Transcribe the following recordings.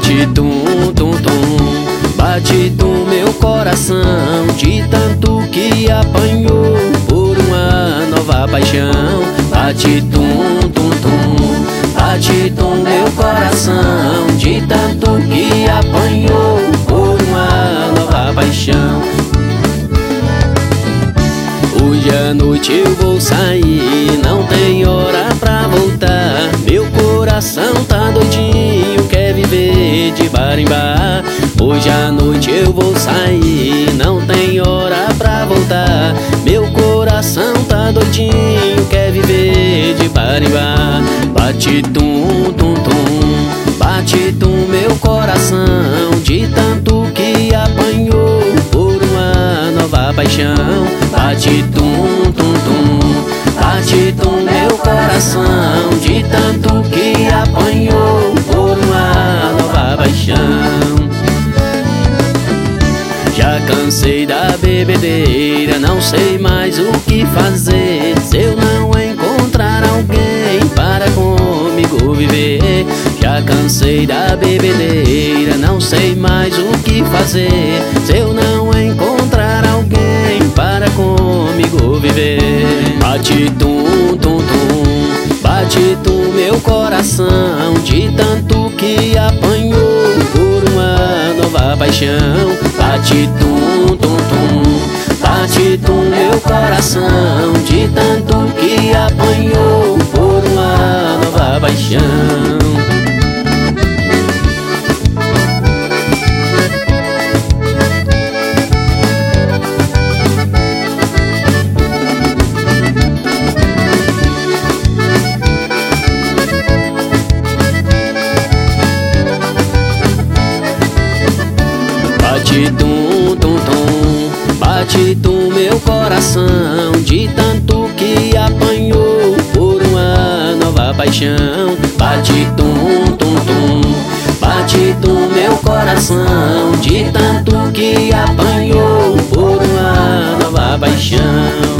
Bate tum, tum, tum, bate tum meu coração, de tanto que apanhou por uma nova paixão. Bate tum, tum, tum, bate tum meu coração, de tanto que apanhou por uma nova paixão. Hoje à noite eu vou sair, não tem hora pra voltar. Meu coração tá doidinho, quer viver de bar em bar. Hoje à noite eu vou sair, não tem hora pra voltar. Meu coração tá doidinho, quer viver de bar em bar. Bate tum, tum, tum, bate tum meu coração, de tanto que apanhou por uma nova paixão. Bate tum, tum, tum, bate tum meu coração, de tanto que apanhou por uma nova paixão. Já cansei da bebedeira, não sei mais o que fazer. Se eu não encontrar alguém para comigo viver. Já cansei da bebedeira, não sei mais o que fazer. Se eu não encontrar alguém para comigo viver. Bate tum, tum, tum, bate tum meu coração, de tanto que apanhou por uma nova paixão. Bate tum, tum, tum, bate tum meu coração, de tanto que apanhou por uma nova paixão. Bate tum, tum, tum, bate tum meu coração, de tanto que apanhou por uma nova paixão. Bate tum, tum, tum, bate tum meu coração, de tanto que apanhou por uma nova paixão.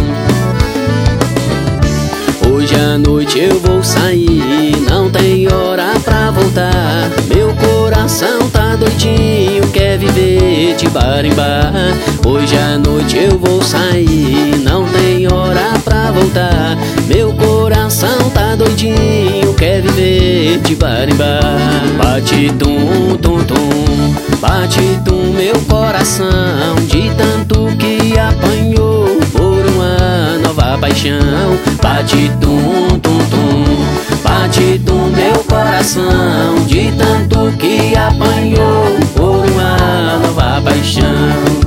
Hoje à noite eu vou sair, não tem hora pra voltar. Meu coração tá doidinho, quer viver de bar em bar. Hoje à noite eu vou sair, não tem hora pra voltar. Meu coração tá doidinho, quer viver de bar em bar. Bate tum, tum, tum, bate tum meu coração, de tanto que apanhou por uma nova paixão. Bate tum, tum, tum, bate tum meu coração, de tanto que apanhou por uma nova paixão.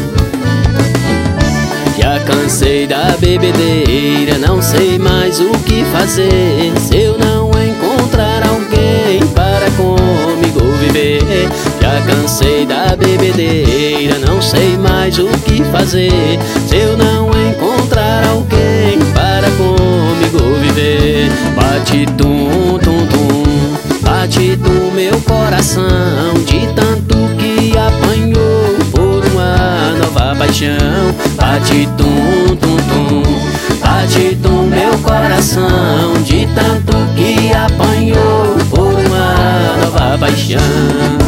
Já cansei da bebedeira, não sei mais o que fazer. Se eu não encontrar alguém para comigo viver. Já cansei da bebedeira, não sei mais o que fazer. Se eu não encontrar alguém para comigo viver. Bate tum, tum, tum, bate tum meu coração, de tanto que apanhou por uma nova paixão. Bate tum, tum, tum, bate tum meu coração, de tanto que apanhou por uma nova paixão.